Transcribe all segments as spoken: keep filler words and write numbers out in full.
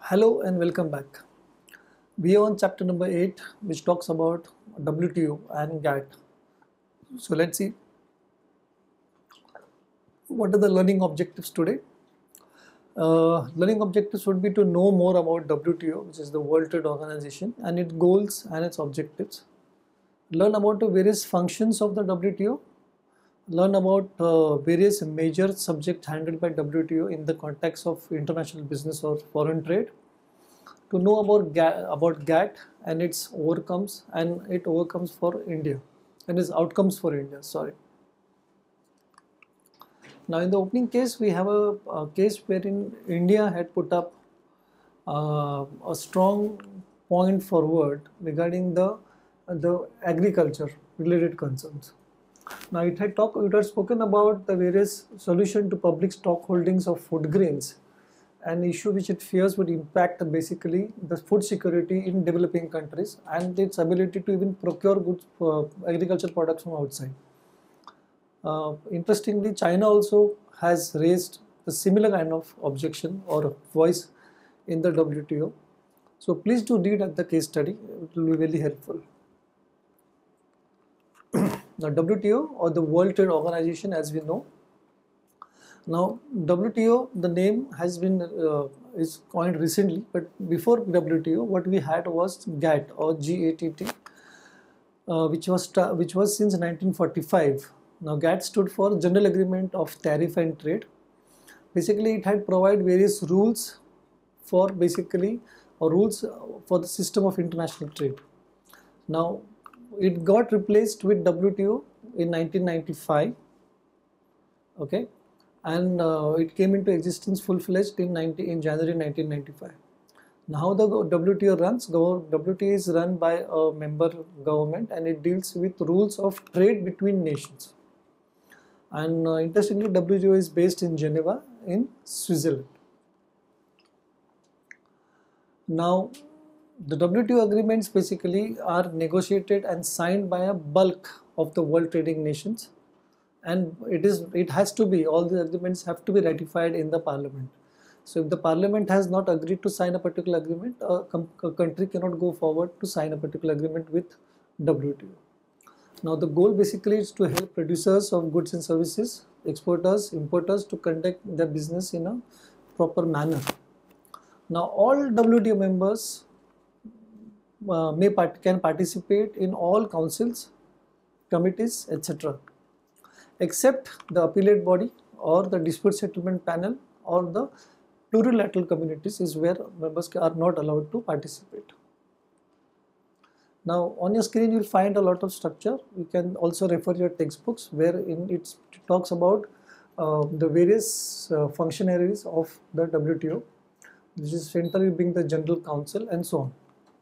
Hello and welcome back. We are on chapter number eight, which talks about W T O and GATT. So let's see what are the learning objectives today. Uh, learning objectives would be to know more about W T O, which is the World Trade Organization, and its goals and its objectives. Learn about the various functions of the W T O. Learn about uh, various major subjects handled by W T O in the context of international business or foreign trade. To know about GATT, about GATT and its overcomes and it overcomes for India and its outcomes for India. Sorry. Now, in the opening case, we have a, a case wherein India had put up uh, a strong point forward regarding the the agriculture related concerns. Now, it had talked, it had spoken about the various solution to public stock holdings of food grains, an issue which it fears would impact basically the food security in developing countries and its ability to even procure goods, uh, agricultural products from outside. Uh, interestingly, China also has raised a similar kind of objection or voice in the W T O. So please do read at the case study, it will be very helpful. The W T O, or the World Trade Organization, as we know. Now, W T O, the name has been uh, is coined recently, but before W T O, what we had was GATT or G A T T, uh, which was which was since nineteen forty-five. Now, GATT stood for General Agreement of Tariff and Trade. Basically, it had provided various rules for basically or rules for the system of international trade. Now, it got replaced with W T O in nineteen ninety-five. Okay. And uh, it came into existence full-fledged in, in January nineteen ninety-five. Now, how the W T O runs? W T O is run by a member government and it deals with rules of trade between nations. And uh, interestingly, W T O is based in Geneva in Switzerland. Now, the W T O agreements basically are negotiated and signed by a bulk of the world trading nations. And it is it has to be, all the agreements have to be ratified in the parliament. So if the parliament has not agreed to sign a particular agreement, a, a country cannot go forward to sign a particular agreement with W T O. Now the goal basically is to help producers of goods and services, exporters, importers to conduct their business in a proper manner. Now all W T O members uh, may part, can participate in all councils, committees, et cetera, except the appellate body or the dispute settlement panel or the plurilateral communities is where members are not allowed to participate. Now on your screen you will find a lot of structure. You can also refer your textbooks wherein it talks about uh, the various uh, functionaries of the W T O, which is centrally being the General Council and so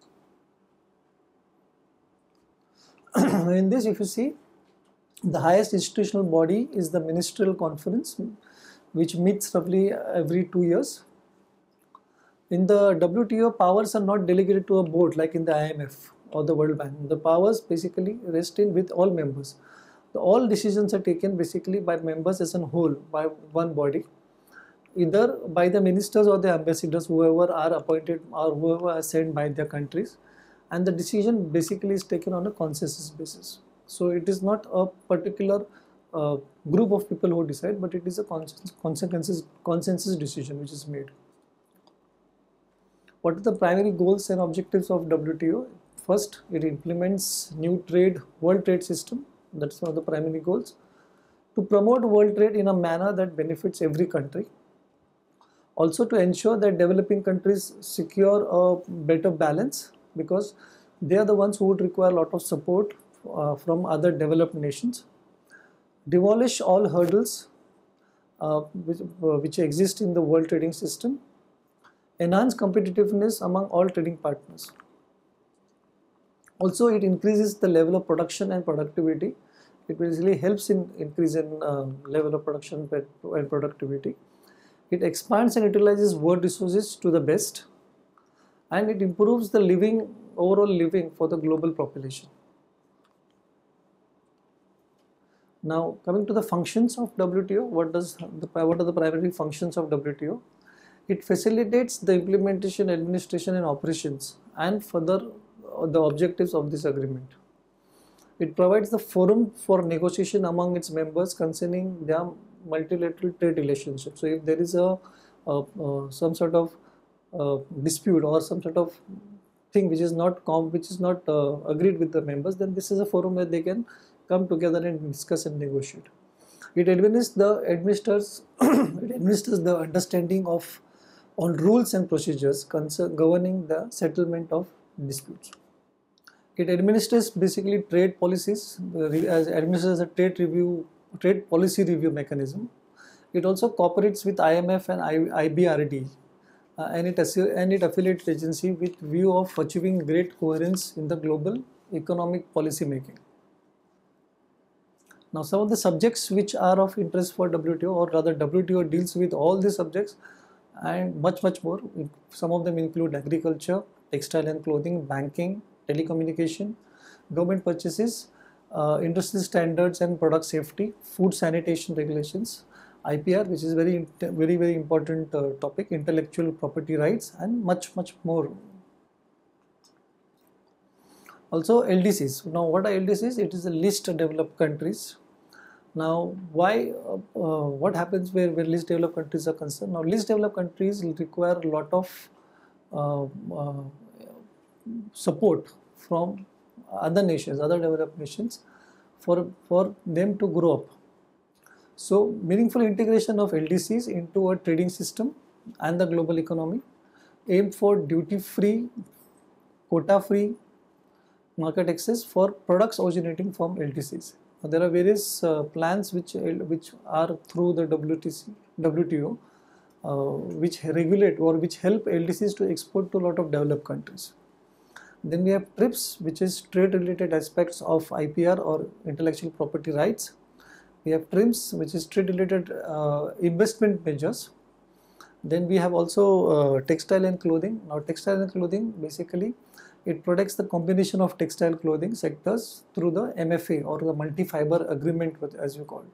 on. In this, if you see, the highest institutional body is the Ministerial Conference, which meets roughly every two years. In the W T O, powers are not delegated to a board like in the I M F or the World Bank. The powers basically rest in with all members. The, all decisions are taken basically by members as a whole, by one body, either by the ministers or the ambassadors, whoever are appointed or whoever are sent by their countries, and the decision basically is taken on a consensus basis. So it is not a particular uh, group of people who decide, but it is a consensus, consensus decision which is made. What are the primary goals and objectives of W T O? First, it implements new trade, world trade system. That's one of the primary goals. To promote world trade in a manner that benefits every country. Also to ensure that developing countries secure a better balance, because they are the ones who would require a lot of support Uh, from other developed nations. Demolish all hurdles uh, which, uh, which exist in the world trading system. Enhance competitiveness among all trading partners. Also, it increases the level of production and productivity. It basically helps in increase in uh, level of production and productivity. It expands and utilizes world resources to the best, and it improves the living, overall living for the global population. Now, coming to the functions of W T O, what does the what are the primary functions of W T O? It facilitates the implementation, administration and operations and further uh, the objectives of this agreement. It provides the forum for negotiation among its members concerning their multilateral trade relationships. So if there is a, a, a some sort of uh, dispute or some sort of thing which is not com which is not uh, agreed with the members, then this is a forum where they can come together and discuss and negotiate. It administers the administers it administers the understanding of on rules and procedures concern governing the settlement of disputes. It administers basically trade policies, uh, as administers a trade review, trade policy review mechanism. It also cooperates with I M F and I B R D uh, and it and it affiliates agency with view of achieving great coherence in the global economic policy making. Now, some of the subjects which are of interest for W T O, or rather W T O deals with all these subjects and much much more. Some of them include agriculture, textile and clothing, banking, telecommunication, government purchases, uh, industry standards and product safety, food sanitation regulations, I P R, which is very very very important uh, topic, intellectual property rights, and much much more. Also L D Cs. Now what are L D Cs? It is a list developed countries. Now why, uh, uh, what happens where, where least developed countries are concerned? Now least developed countries require a lot of uh, uh, support from other nations, other developed nations for, for them to grow up. So meaningful integration of L D Cs into a trading system and the global economy, aim for duty-free, quota-free market access for products originating from L D Cs. Now, there are various uh, plans which which are through the W T C, W T O, uh, which regulate or which help L D Cs to export to a lot of developed countries. Then we have TRIPS, which is trade related aspects of I P R or intellectual property rights. We have TRIMS, which is trade related uh, investment measures. Then we have also uh, textile and clothing. Now textile and clothing, basically it protects the combination of textile clothing sectors through the M F A or the multi-fiber agreement, as you call it.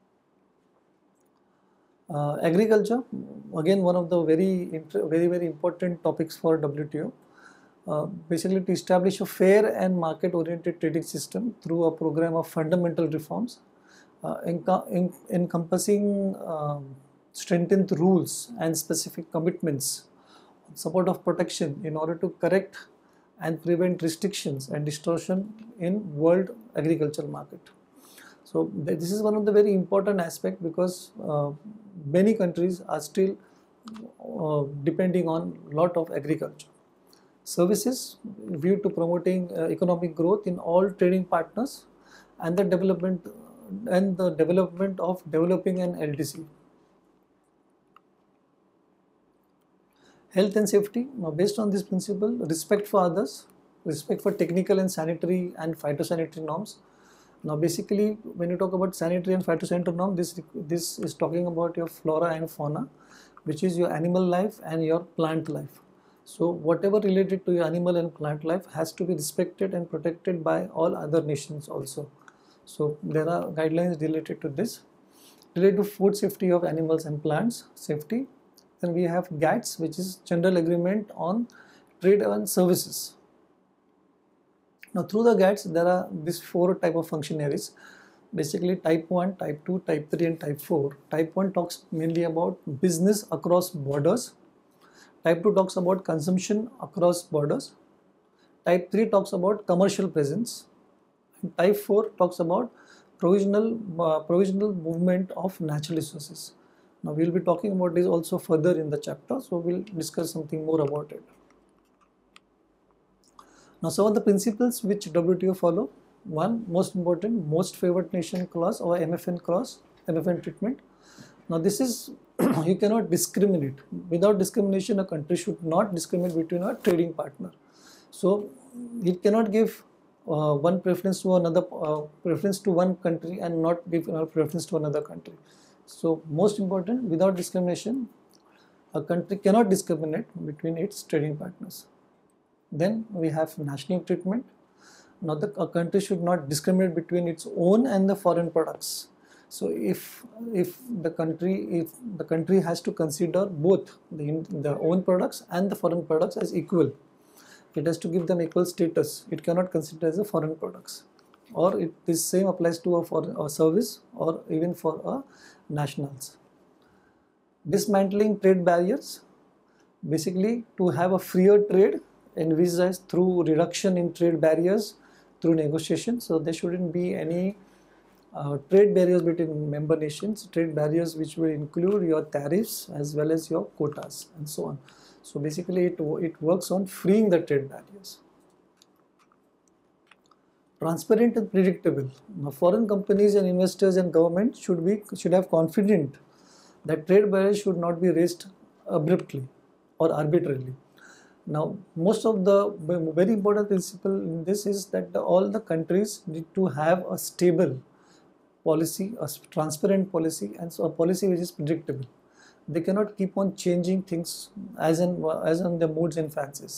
Uh, agriculture, again one of the very very very important topics for W T O. Uh, basically to establish a fair and market oriented trading system through a program of fundamental reforms uh, enc encompassing uh, strengthened rules and specific commitments, support of protection in order to correct and prevent restrictions and distortion in world agricultural market. So th this is one of the very important aspect, because uh, many countries are still uh, depending on lot of agriculture. Services view to promoting uh, economic growth in all trading partners and the development and the development of developing an L D C. Health and safety. Now, based on this principle, respect for others, respect for technical and sanitary and phytosanitary norms. Now, basically, when you talk about sanitary and phytosanitary norm, this this is talking about your flora and fauna, which is your animal life and your plant life. So, whatever related to your animal and plant life has to be respected and protected by all other nations also. So, there are guidelines related to this, related to food safety of animals and plants safety. Then we have GATS, which is General Agreement on Trade and Services. Now, through the GATS, there are these four type of functionaries, basically type one, type two, type three and type four. Type one talks mainly about business across borders. Type two talks about consumption across borders. Type three talks about commercial presence. And type four talks about provisional, uh, provisional movement of natural resources. Now, we will be talking about this also further in the chapter, so we will discuss something more about it. Now, some of the principles which W T O follow. One, most important, most favored nation clause or M F N clause, M F N treatment. Now, this is, you cannot discriminate. Without discrimination, a country should not discriminate between a trading partner. So, it cannot give uh, one preference to another, uh, preference to one country and not give another preference to another country. So, most important, without discrimination, a country cannot discriminate between its trading partners. Then we have national treatment. Now, the, a country should not discriminate between its own and the foreign products. So if if the country if the country has to consider both the the own products and the foreign products as equal, it has to give them equal status. It cannot consider as a foreign products, or it this same applies to a foreign a service or even for a nationals. Dismantling trade barriers, basically to have a freer trade envisaged through reduction in trade barriers through negotiation. So there shouldn't be any uh, trade barriers between member nations, trade barriers which will include your tariffs as well as your quotas and so on. So basically it, it works on freeing the trade barriers. Transparent and predictable. Now, foreign companies and investors and government should be should have confidence that trade barriers should not be raised abruptly or arbitrarily. Now, most of the very important principle in this is that the, all the countries need to have a stable policy, a transparent policy, and so a policy which is predictable. They cannot keep on changing things as in as on their moods and fancies.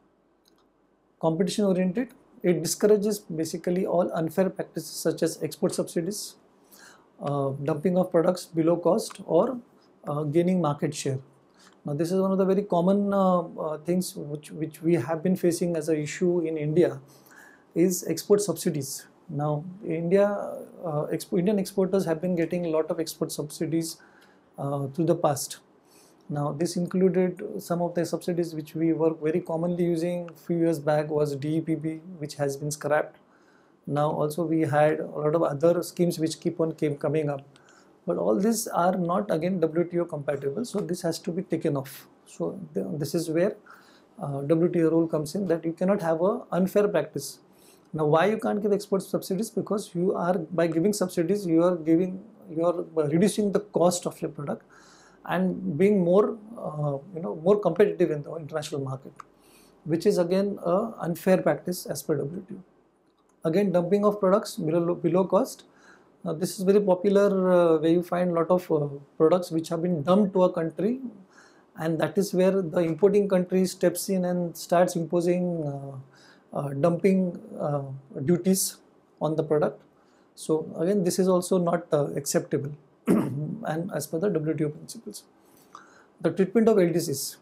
Competition oriented. It discourages basically all unfair practices such as export subsidies, uh, dumping of products below cost, or uh, gaining market share. Now, this is one of the very common uh, uh, things which, which we have been facing as an issue in India is export subsidies. Now, India, uh, exp Indian exporters have been getting a lot of export subsidies uh, through the past. Now, this included some of the subsidies which we were very commonly using a few years back was D E P B, which has been scrapped. Now, also we had a lot of other schemes which keep on came coming up. But all these are not again W T O compatible, so this has to be taken off. So th this is where uh, W T O rule comes in, that you cannot have a unfair practice. Now, why you can't give export subsidies? Because you are, by giving subsidies, you are giving you are reducing the cost of your product and being more uh, you know more competitive in the international market, which is again a unfair practice as per W T O. Again, dumping of products below below cost. Now, this is very popular uh, where you find a lot of uh, products which have been dumped to a country, and that is where the importing country steps in and starts imposing uh, uh, dumping uh, duties on the product. So again, this is also not uh, acceptable and as per the W T O principles. The treatment of L D Cs.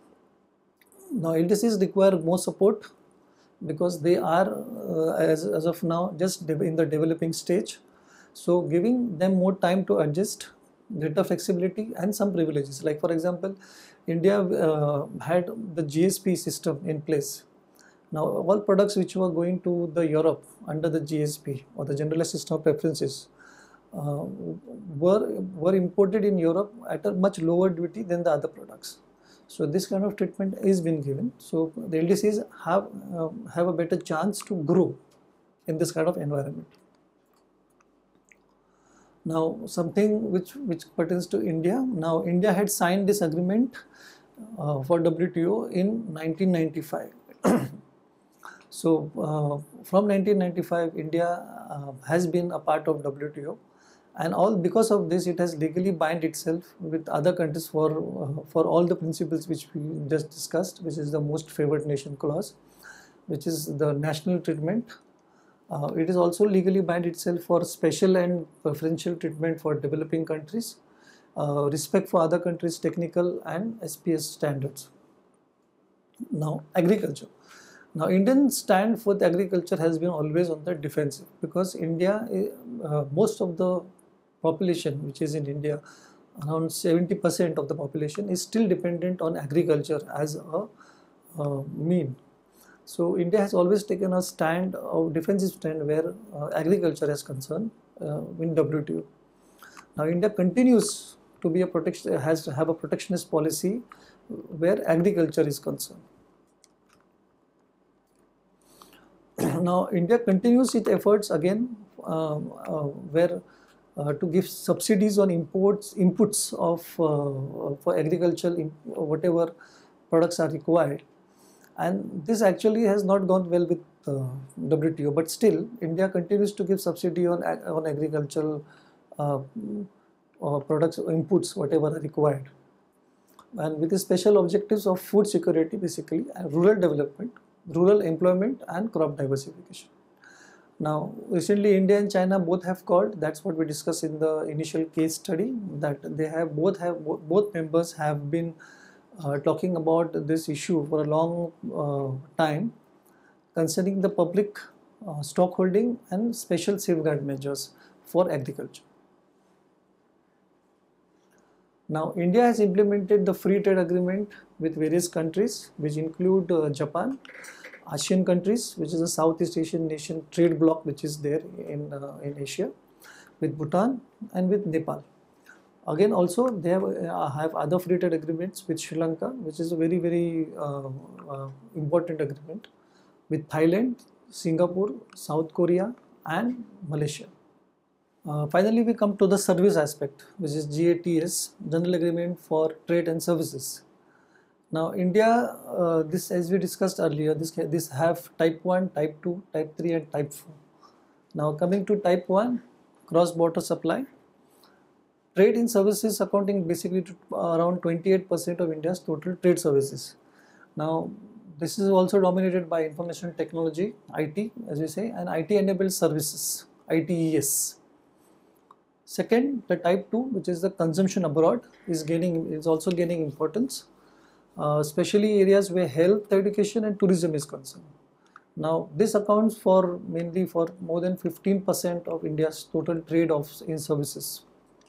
Now, L D Cs require more support because they are uh, as, as of now just in the developing stage. So giving them more time to adjust, greater flexibility and some privileges. Like for example, India uh, had the G S P system in place. Now all products which were going to the Europe under the G S P or the Generalized System of Preferences uh, were, were imported in Europe at a much lower duty than the other products. So this kind of treatment is been given. So the L D Cs have, uh, have a better chance to grow in this kind of environment. Now, something which, which pertains to India. Now, India had signed this agreement uh, for W T O in nineteen ninety-five. So, uh, from nineteen ninety-five, India uh, has been a part of W T O, and all because of this, it has legally bind itself with other countries for uh, for all the principles which we just discussed, which is the most favored nation clause, which is the national treatment. Uh, it is also legally bind itself for special and preferential treatment for developing countries, uh, respect for other countries' technical and S P S standards. Now, agriculture. Now, Indian stand for the agriculture has been always on the defensive, because India, uh, most of the population which is in India, around seventy percent of the population is still dependent on agriculture as a uh, mean. So India has always taken a stand, a defensive stand where uh, agriculture is concerned uh, in W T O. Now India continues to be a protection, has to have a protectionist policy where agriculture is concerned. Now India continues its efforts again um, uh, where uh, to give subsidies on imports, inputs of uh, for agricultural, whatever products are required. And this actually has not gone well with uh, W T O, but still India continues to give subsidy on, on agricultural uh, uh, products, inputs, whatever are required. And with the special objectives of food security basically, and rural development, rural employment and crop diversification. Now, recently India and China both have called. That's what we discussed in the initial case study, that they have both have both members have been uh, talking about this issue for a long uh, time concerning the public uh, stockholding and special safeguard measures for agriculture. Now, India has implemented the free trade agreement with various countries, which include uh, Japan, ASEAN countries, which is a Southeast Asian nation trade bloc which is there in, uh, in Asia, with Bhutan and with Nepal. Again, also they have, uh, have other free trade agreements with Sri Lanka, which is a very, very uh, uh, important agreement, with Thailand, Singapore, South Korea and Malaysia. Uh, finally, we come to the service aspect, which is G A T S, General Agreement for Trade and Services. Now, India, uh, this as we discussed earlier, this this have type one, type two, type three and type four. Now, coming to type one, cross-border supply. Trade in services accounting basically to around twenty-eight percent of India's total trade services. Now, this is also dominated by information technology, I T, as we say, and I T-enabled services, I T E S. Second, the type two, which is the consumption abroad, is gaining is also gaining importance, uh, especially areas where health, education, and tourism is concerned. Now, this accounts for mainly for more than fifteen percent of India's total trade of in services.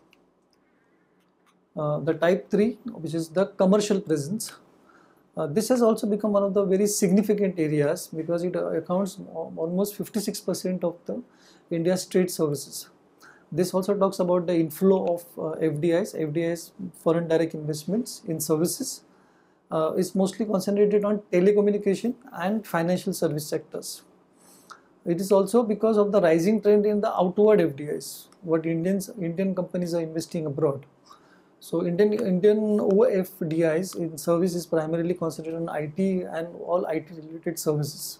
Uh, the type three, which is the commercial presence, uh, this has also become one of the very significant areas because it uh, accounts almost fifty-six percent of the India's trade services. This also talks about the inflow of uh, F D Is, F D Is, foreign direct investments in services. Uh, is mostly concentrated on telecommunication and financial service sectors. It is also because of the rising trend in the outward F D Is, what Indians, Indian companies are investing abroad. So Indian, Indian O F D Is in service is primarily concentrated on I T and all I T related services.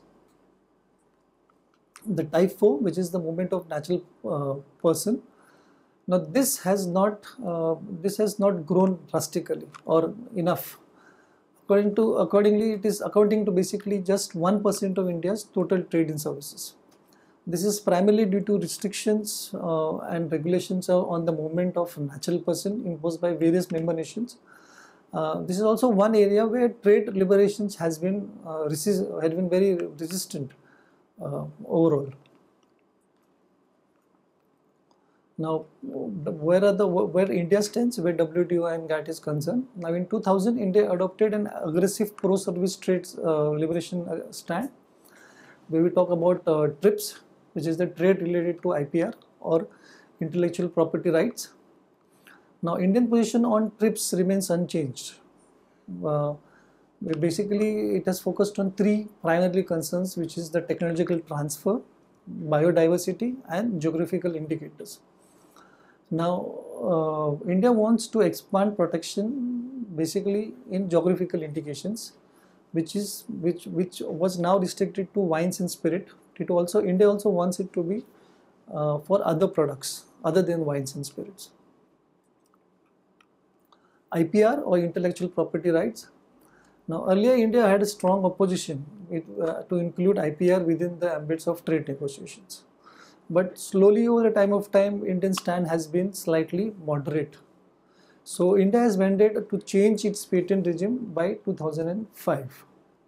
The type four, which is the movement of natural uh, person. Now this has not uh, this has not grown drastically or enough. According to accordingly, it is accounting to basically just one percent of India's total trade in services. This is primarily due to restrictions uh, and regulations on the movement of natural person imposed by various member nations. Uh, this is also one area where trade liberations has been uh, had been very resistant. Uh, overall. Now, where are the where India stands, where W T O and G A T T is concerned? Now, in two thousand, India adopted an aggressive pro-service trade uh, liberation stand, where we talk about uh, TRIPS, which is the trade related to I P R or intellectual property rights. Now, Indian position on TRIPS remains unchanged. Uh, Basically, it has focused on three primary concerns, which is the technological transfer, biodiversity, and geographical indicators. Now, uh, India wants to expand protection basically in geographical indications, which is which which was now restricted to wines and spirit. It also India also wants it to be uh, for other products other than wines and spirits. I P R or intellectual property rights. Now, earlier India had a strong opposition with, uh, to include I P R within the ambits of trade negotiations. But slowly over the time of time, Indian stand has been slightly moderate. So, India has mandated to change its patent regime by two thousand five.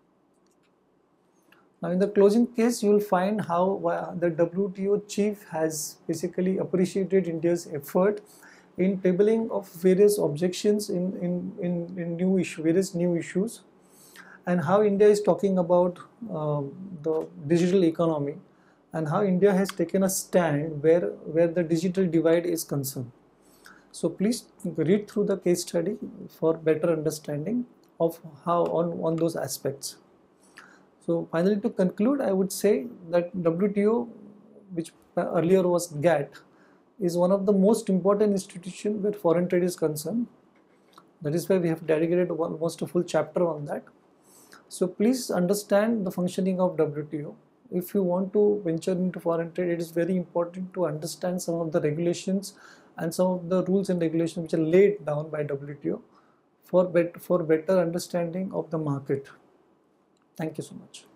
Now, in the closing case, you will find how uh, the W T O chief has basically appreciated India's effort in tabling of various objections in, in, in, in new issue, various new issues, and how India is talking about uh, the digital economy and how India has taken a stand where, where the digital divide is concerned. So please read through the case study for better understanding of how on, on those aspects. So finally, to conclude, I would say that W T O, which earlier was G A T T, is one of the most important institutions where foreign trade is concerned. That is why we have dedicated almost a full chapter on that. So please understand the functioning of W T O. If you want to venture into foreign trade, it is very important to understand some of the regulations and some of the rules and regulations which are laid down by W T O for, bet for better understanding of the market. Thank you so much.